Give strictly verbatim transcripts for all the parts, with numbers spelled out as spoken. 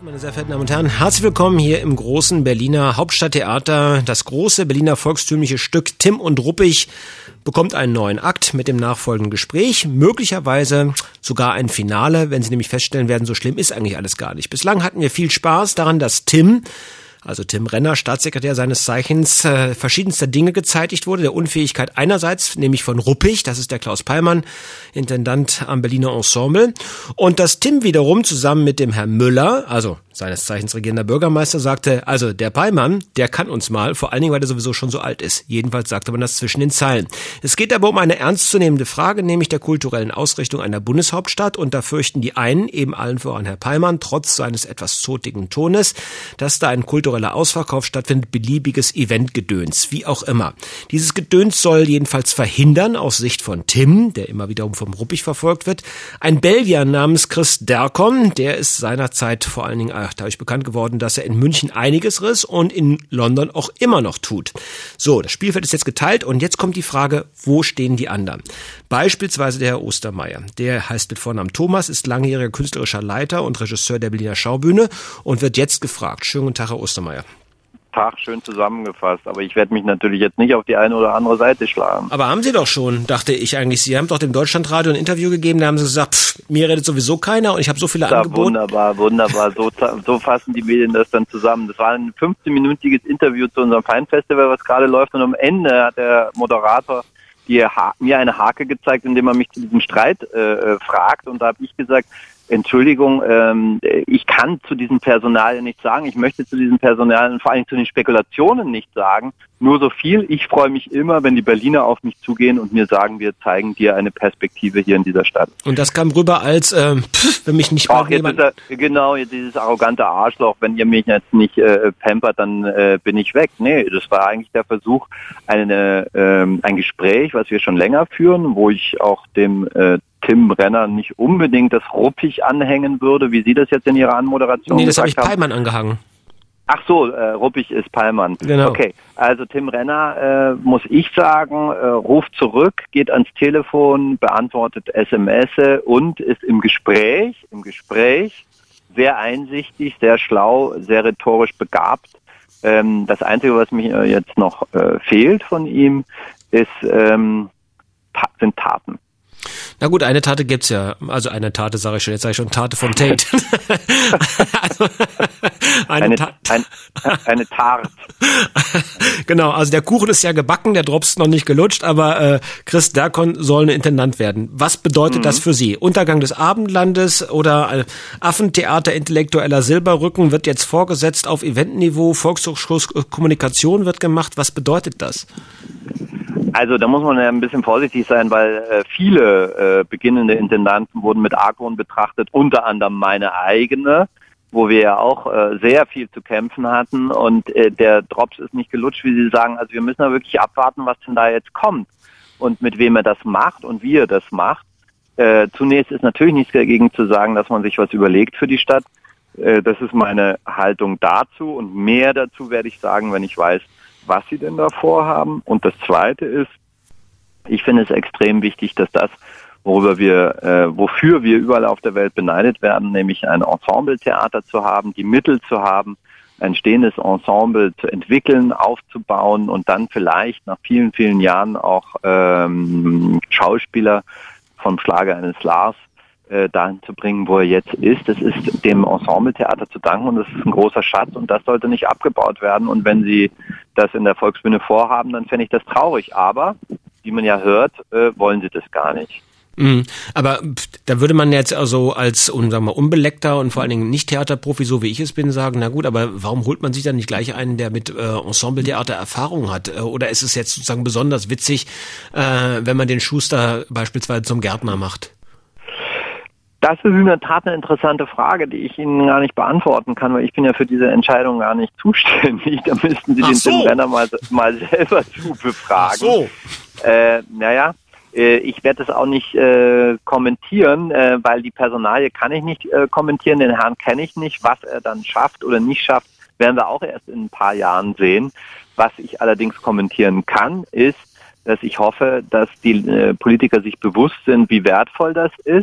Meine sehr verehrten Damen und Herren, herzlich willkommen hier im großen Berliner Hauptstadttheater. Das große Berliner volkstümliche Stück Tim und Ruppig bekommt einen neuen Akt mit dem nachfolgenden Gespräch, möglicherweise sogar ein Finale, wenn Sie nämlich feststellen werden, so schlimm ist eigentlich alles gar nicht. Bislang hatten wir viel Spaß daran, dass Tim, also Tim Renner, Staatssekretär seines Zeichens, äh, verschiedenster Dinge gezeitigt wurde. Der Unfähigkeit einerseits, nämlich von Ruppig, das ist der Klaus Pallmann, Intendant am Berliner Ensemble. Und dass Tim wiederum zusammen mit dem Herrn Müller, also seines Zeichens regierender Bürgermeister, sagte, also der Pallmann, der kann uns mal, vor allen Dingen, weil er sowieso schon so alt ist. Jedenfalls sagte man das zwischen den Zeilen. Es geht aber um eine ernstzunehmende Frage, nämlich der kulturellen Ausrichtung einer Bundeshauptstadt. Und da fürchten die einen, eben allen voran Herr Pallmann, trotz seines etwas zotigen Tones, dass da ein kultureller Ausverkauf stattfindet, beliebiges Eventgedöns, wie auch immer. Dieses Gedöns soll jedenfalls verhindern, aus Sicht von Tim, der immer wiederum vom Ruppig verfolgt wird, ein Belgier namens Chris Dercon, der ist seinerzeit vor allen Dingen dadurch bekannt geworden, dass er in München einiges riss und in London auch immer noch tut. So, das Spielfeld ist jetzt geteilt und jetzt kommt die Frage, wo stehen die anderen? Beispielsweise der Herr Ostermeier. Der heißt mit Vornamen Thomas, ist langjähriger künstlerischer Leiter und Regisseur der Berliner Schaubühne und wird jetzt gefragt. Schönen guten Tag, Herr Ostermeier. Tag, schön zusammengefasst, aber ich werde mich natürlich jetzt nicht auf die eine oder andere Seite schlagen. Aber haben Sie doch schon, dachte ich eigentlich. Sie haben doch dem Deutschlandradio ein Interview gegeben, da haben Sie gesagt, pff, mir redet sowieso keiner und ich habe so viele ja, Angebote. Wunderbar, wunderbar, so, so fassen die Medien das dann zusammen. Das war ein fünfzehnminütiges Interview zu unserem Feinfestival, was gerade läuft, und am Ende hat der Moderator die ha- mir eine Hake gezeigt, indem er mich zu diesem Streit äh, fragt, und da habe ich gesagt, Entschuldigung, ähm, ich kann zu diesen Personalien nichts sagen. Ich möchte zu diesen Personalien, vor allem zu den Spekulationen, nichts sagen. Nur so viel. Ich freue mich immer, wenn die Berliner auf mich zugehen und mir sagen, wir zeigen dir eine Perspektive hier in dieser Stadt. Und das kam rüber als, äh, pff, wenn mich nicht mal jemand... Er, genau, dieses arrogante Arschloch, wenn ihr mich jetzt nicht äh, pampert, dann äh, bin ich weg. Nee, das war eigentlich der Versuch, eine, ähm, ein Gespräch, was wir schon länger führen, wo ich auch dem äh, Tim Renner nicht unbedingt das Ruppig anhängen würde, wie Sie das jetzt in Ihrer Anmoderation nee, das habe ich haben. Pallmann angehangen. Ach so, äh, Ruppig ist Pallmann. Genau. Okay, also Tim Renner, äh, muss ich sagen, äh, ruft zurück, geht ans Telefon, beantwortet S M S und ist im Gespräch, im Gespräch sehr einsichtig, sehr schlau, sehr rhetorisch begabt. Ähm, das Einzige, was mir jetzt noch äh, fehlt von ihm, ist ähm, ta- sind Taten. Na gut, eine Tate gibt's ja. Also eine Tate sage ich schon, jetzt sage ich schon Tate von Tate. also, eine, eine, Ta- ein, eine Tarte. Genau, also der Kuchen ist ja gebacken, der Drops noch nicht gelutscht, aber äh, Chris Dercon soll ein Intendant werden. Was bedeutet mhm. das für Sie? Untergang des Abendlandes oder ein Affentheater intellektueller Silberrücken wird jetzt vorgesetzt auf Eventniveau, Volkshochschulkommunikation wird gemacht. Was bedeutet das? Also da muss man ja ein bisschen vorsichtig sein, weil äh, viele äh, beginnende Intendanten wurden mit Argwohn betrachtet, unter anderem meine eigene, wo wir ja auch äh, sehr viel zu kämpfen hatten, und äh, der Drops ist nicht gelutscht, wie Sie sagen. Also wir müssen da wirklich abwarten, was denn da jetzt kommt und mit wem er das macht und wie er das macht. Äh, zunächst ist natürlich nichts dagegen zu sagen, dass man sich was überlegt für die Stadt. Äh, das ist meine Haltung dazu, und mehr dazu werde ich sagen, wenn ich weiß, was sie denn da vorhaben. Und das Zweite ist, ich finde es extrem wichtig, dass das, worüber wir, äh, wofür wir überall auf der Welt beneidet werden, nämlich ein Ensembletheater zu haben, die Mittel zu haben, ein stehendes Ensemble zu entwickeln, aufzubauen und dann vielleicht nach vielen, vielen Jahren auch ähm, Schauspieler vom Schlage eines Lars äh, dahin zu bringen, wo er jetzt ist. Das ist dem Ensembletheater zu danken, und das ist ein großer Schatz, und das sollte nicht abgebaut werden. Und wenn Sie das in der Volksbühne vorhaben, dann fände ich das traurig. Aber, wie man ja hört, äh, wollen Sie das gar nicht. Mhm. Aber da würde man jetzt also als, sagen wir mal, unbeleckter und vor allen Dingen nicht Theaterprofi, so wie ich es bin, sagen, na gut, aber warum holt man sich dann nicht gleich einen, der mit äh, Ensembletheater Erfahrung hat? Oder ist es jetzt sozusagen besonders witzig, äh, wenn man den Schuster beispielsweise zum Gärtner macht? Das ist in der Tat eine interessante Frage, die ich Ihnen gar nicht beantworten kann, weil ich bin ja für diese Entscheidung gar nicht zuständig. Da müssten Sie Ach den so. Tim Renner mal, mal selber zu befragen. Ach so. Äh, naja, äh, ich werde das auch nicht äh, kommentieren, äh, weil die Personalie kann ich nicht äh, kommentieren, den Herrn kenne ich nicht. Was er dann schafft oder nicht schafft, werden wir auch erst in ein paar Jahren sehen. Was ich allerdings kommentieren kann, ist, dass ich hoffe, dass die äh, Politiker sich bewusst sind, wie wertvoll das ist,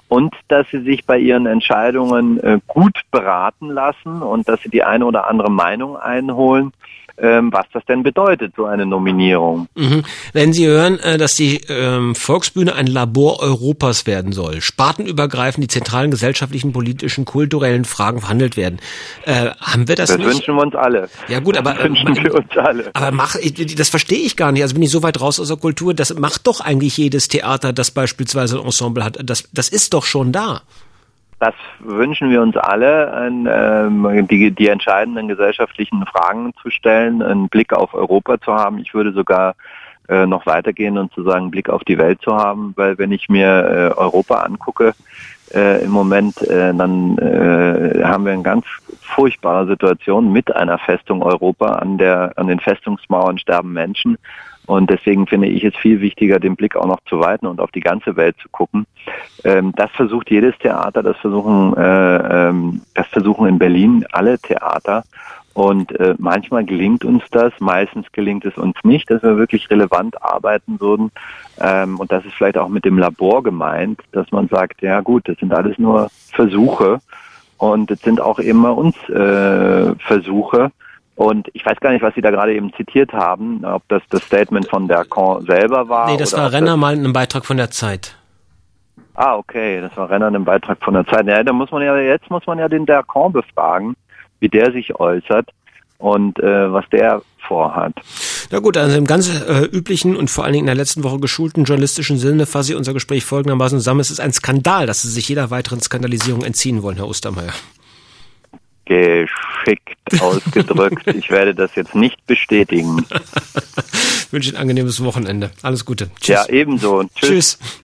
und dass sie sich bei ihren Entscheidungen äh, gut beraten lassen und dass sie die eine oder andere Meinung einholen, ähm, was das denn bedeutet, so eine Nominierung. Mhm. Wenn Sie hören, äh, dass die ähm, Volksbühne ein Labor Europas werden soll, spartenübergreifend die zentralen gesellschaftlichen, politischen, kulturellen Fragen verhandelt werden, äh, haben wir das, das nicht? Das wünschen wir uns alle. Ja gut, aber das wünschen wir uns alle. Aber mach, das verstehe ich gar nicht. Also bin ich so weit raus aus der Kultur. Das macht doch eigentlich jedes Theater, das beispielsweise ein Ensemble hat. Das, das ist doch schon da. Das wünschen wir uns alle, ähm, die, die entscheidenden gesellschaftlichen Fragen zu stellen, einen Blick auf Europa zu haben. Ich würde sogar äh, noch weitergehen und zu sagen, einen Blick auf die Welt zu haben, weil wenn ich mir äh, Europa angucke, äh, im Moment, äh, dann äh, haben wir eine ganz furchtbare Situation mit einer Festung Europa. An der, an den Festungsmauern sterben Menschen. Und deswegen finde ich es viel wichtiger, den Blick auch noch zu weiten und auf die ganze Welt zu gucken. Ähm, das versucht jedes Theater, das versuchen, äh, ähm, das versuchen in Berlin alle Theater. Und äh, manchmal gelingt uns das, meistens gelingt es uns nicht, dass wir wirklich relevant arbeiten würden. Ähm, und das ist vielleicht auch mit dem Labor gemeint, dass man sagt, ja gut, das sind alles nur Versuche und es sind auch immer uns äh, Versuche. Und ich weiß gar nicht, was Sie da gerade eben zitiert haben, ob das das Statement von Dercon selber war. Nee, das oder war Renner das mal in einem Beitrag von der Zeit. Ah, okay, das war Renner in einem Beitrag von der Zeit. Ja, da muss man ja, jetzt muss man ja den Dercon befragen, wie der sich äußert und äh, was der vorhat. Na gut, also im ganz äh, üblichen und vor allen Dingen in der letzten Woche geschulten journalistischen Sinne fasse ich unser Gespräch folgendermaßen zusammen. Es ist ein Skandal, dass Sie sich jeder weiteren Skandalisierung entziehen wollen, Herr Ostermayr. Geschickt ausgedrückt. Ich werde das jetzt nicht bestätigen. Ich wünsche Ihnen ein angenehmes Wochenende. Alles Gute. Tschüss. Ja, ebenso. Tschüss. Tschüss.